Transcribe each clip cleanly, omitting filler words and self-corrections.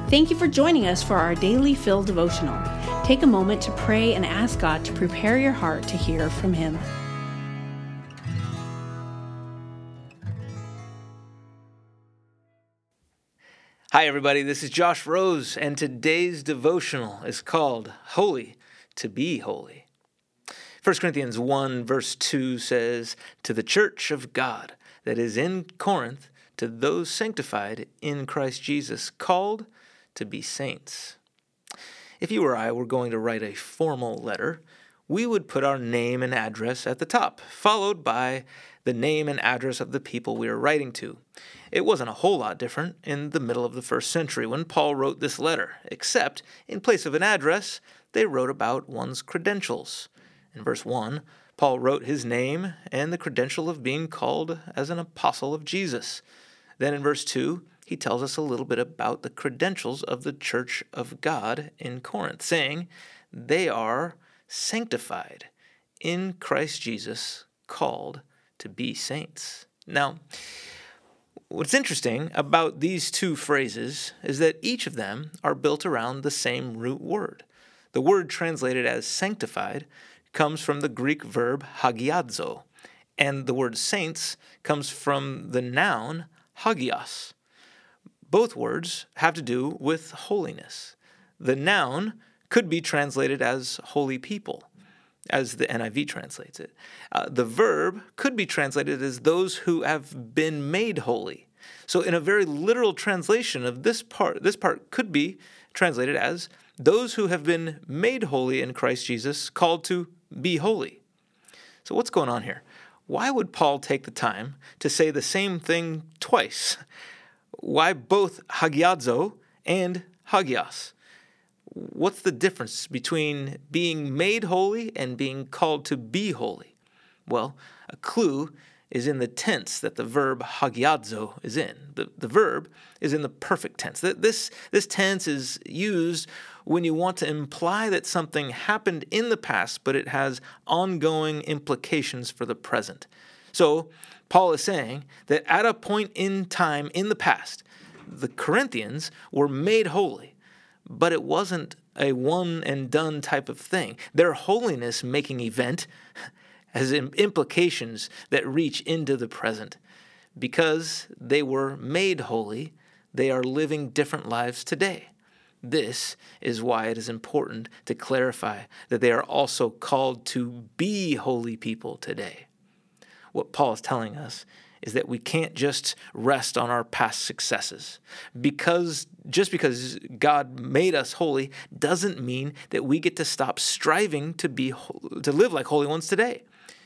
Thank you for joining us for our Daily Fill devotional. Take a moment to pray and ask God to prepare your heart to hear from Him. Hi everybody, this is Josh Rose, and today's devotional is called Holy to be Holy. 1 Corinthians 1 verse 2 says, "To the church of God that is in Corinth, to those sanctified in Christ Jesus, called to be saints." If you or I were going to write a formal letter, we would put our name and address at the top, followed by the name and address of the people we are writing to. It wasn't a whole lot different in the middle of the first century when Paul wrote this letter, except in place of an address, they wrote about one's credentials. In verse 1, Paul wrote his name and the credential of being called as an apostle of Jesus. Then in verse 2, he tells us a little bit about the credentials of the church of God in Corinth, saying they are sanctified in Christ Jesus, called to be saints. Now, what's interesting about these two phrases is that each of them are built around the same root word. The word translated as sanctified comes from the Greek verb hagiadzo, and the word saints comes from the noun hagios. Both words have to do with holiness. The noun could be translated as holy people, as the NIV translates it. The verb could be translated as those who have been made holy. So in a very literal translation of this part could be translated as those who have been made holy in Christ Jesus, called to be holy. So what's going on here? Why would Paul take the time to say the same thing twice? Why both hagiadzo and hagios? What's the difference between being made holy and being called to be holy? Well, a clue is in the tense that the verb hagiadzo is in. The verb is in the perfect tense. This tense is used when you want to imply that something happened in the past, but it has ongoing implications for the present. So Paul is saying that at a point in time in the past, the Corinthians were made holy, but it wasn't a one and done type of thing. Their holiness making event has implications that reach into the present. Because they were made holy, they are living different lives today. This is why it is important to clarify that they are also called to be holy people today. What Paul is telling us is that we can't just rest on our past successes. Just because God made us holy doesn't mean that we get to stop striving to live like holy ones today.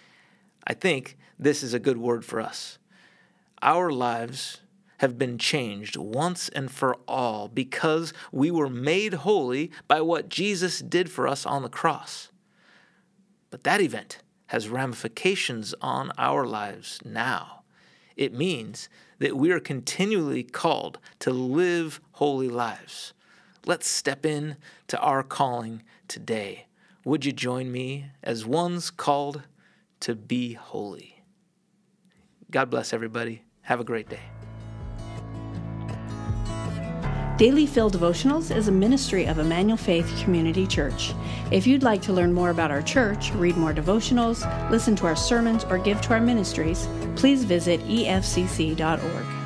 I think this is a good word for us. Our lives have been changed once and for all because we were made holy by what Jesus did for us on the cross. But that event has ramifications on our lives now. It means that we are continually called to live holy lives. Let's step in to our calling today. Would you join me as ones called to be holy? God bless everybody. Have a great day. Daily Fill Devotionals is a ministry of Emmanuel Faith Community Church. If you'd like to learn more about our church, read more devotionals, listen to our sermons, or give to our ministries, please visit efcc.org.